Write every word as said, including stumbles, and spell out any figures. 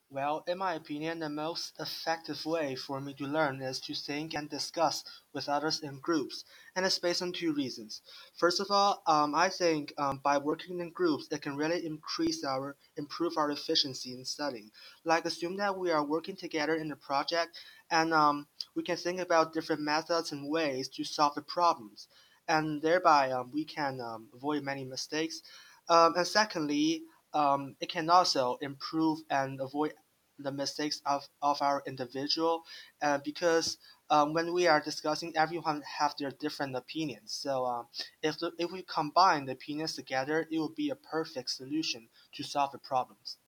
Well, in my opinion, the most effective way for me to learn is to think and discuss with others in groups, and it's based on two reasons. First of all, um, I think um, by working in groups, it can really increase our improve our efficiency in studying. Like assume that we are working together in a project, and um, we can think about different methods and ways to solve the problems, and thereby um, we can um, avoid many mistakes. Um, and secondly, um, it can also improve and avoid the mistakes of, of our individual uh, because um, when we are discussing, everyone have their different opinions. So um, if, the, if we combine the opinions together, it will be a perfect solution to solve the problems.